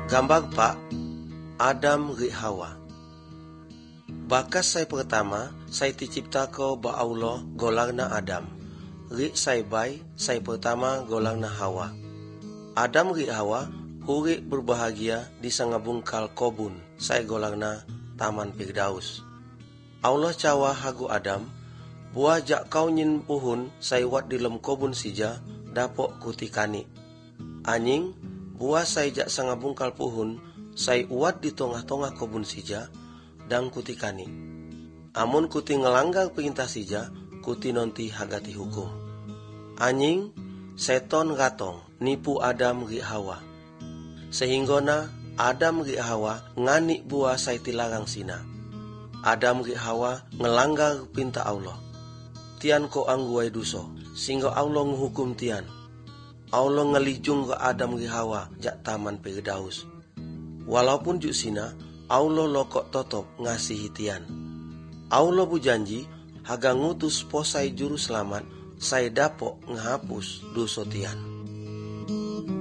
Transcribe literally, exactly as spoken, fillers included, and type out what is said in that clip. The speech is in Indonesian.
Gambar Pak Adam ri Hawa. Bakas saya pertama, saya dicipta ko ba Allah golarna Adam. Ri saya bai, saya pertama golarna Hawa. Adam ri Hawa uri berbahagia di sangabungkal kobun, saya golarna Taman Firdaus. Allah cawa hagu Adam, buah jak kau nyin puhun, saya wat di lem kobun sija, dapok kutikani. Anying, buah saya jak sangabungkal puhun, saya uat di tengah-tengah kobun sija, dang kutikani. Amun kuti ngelanggar perintah sija, kuti nonti hagati hukum. Anying, seton gatong, nipu Adam ri Hawa. Sehinggona Adam ri Hawa ngani buah saya tilarang sina. Adam ri Hawa ngelanggar pinta Allah. Tian ko angguai duso, sehingga Allah nguhukum tian. Allah ngelijung ke Adam ri Hawa jak Taman Firdaus. Walaupun juk sina, Allah lokok totop ngasihi tian. Allah bujanji, haga ngutus posai juru selamat, saya dapok ngehapus dosa tian.